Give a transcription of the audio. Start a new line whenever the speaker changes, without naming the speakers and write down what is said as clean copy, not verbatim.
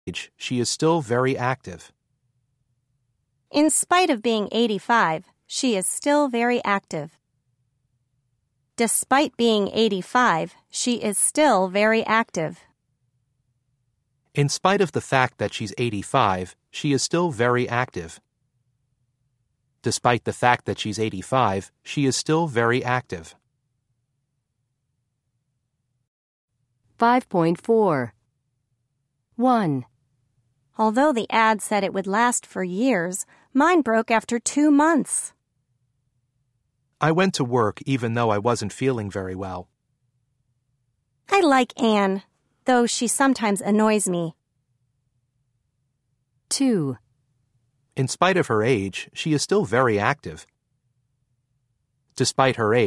age, she is still very active.
In spite of being 85, she is still very active. Despite being 85, she is still very active.
In spite of the fact that she's 85, she is still very active. Despite the fact that she's 85, she is still very active.
5.4. 1.
Although the ad said it would last for years, mine broke after 2 months.
I went to work even though I wasn't feeling very well.
I like Anne, though she sometimes annoys me.
2.
In spite of her age, she is still very active. Despite her age,